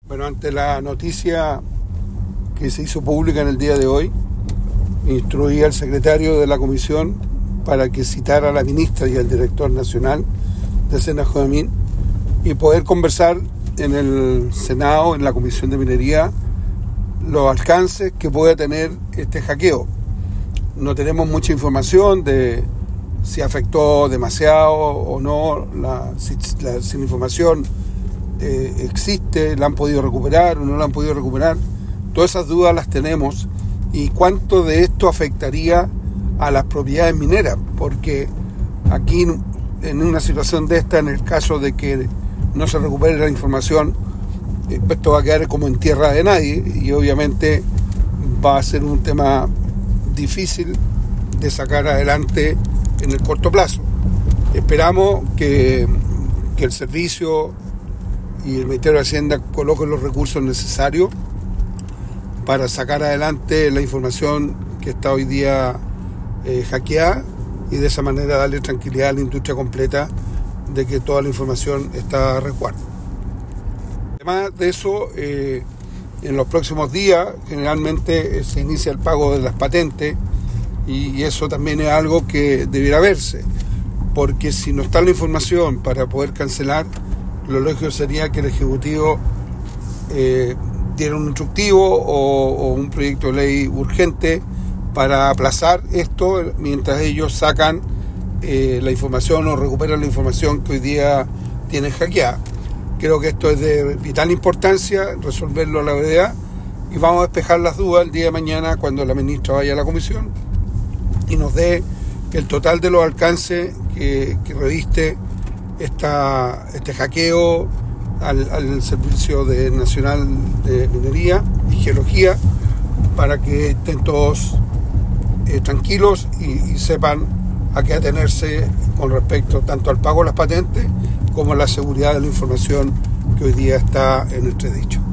Bueno, ante la noticia que se hizo pública en el día de hoy, instruí al secretario de la comisión para que citara a la ministra y al director nacional de Senajodamín y poder conversar en el Senado, en la Comisión de Minería, los alcances que pueda tener este hackeo. No tenemos mucha información de si afectó demasiado o no, si la información existe, la han podido recuperar o no la han podido recuperar. Todas esas dudas las tenemos. Y cuánto de esto afectaría a las propiedades mineras, porque aquí en una situación de esta, en el caso de que no se recupere la información, esto va a quedar como en tierra de nadie y obviamente va a ser un tema difícil de sacar adelante en el corto plazo. Esperamos que el servicio y el Ministerio de Hacienda coloquen los recursos necesarios para sacar adelante la información que está hoy día hackeada y de esa manera darle tranquilidad a la industria completa de que toda la información está a resguardo. Además de eso, en los próximos días generalmente se inicia el pago de las patentes y eso también es algo que debiera verse, porque si no está la información para poder cancelar, lo lógico sería que el Ejecutivo diera un instructivo o un proyecto de ley urgente para aplazar esto mientras ellos sacan la información o recuperan la información que hoy día tienen hackeada. Creo que esto es de vital importancia, resolverlo a la brevedad, y vamos a despejar las dudas el día de mañana cuando la ministra vaya a la comisión y nos dé el total de los alcances que reviste este hackeo al Servicio Nacional de Minería y Geología, para que estén todos tranquilos y sepan a qué atenerse con respecto tanto al pago de las patentes como a la seguridad de la información que hoy día está en entredicho.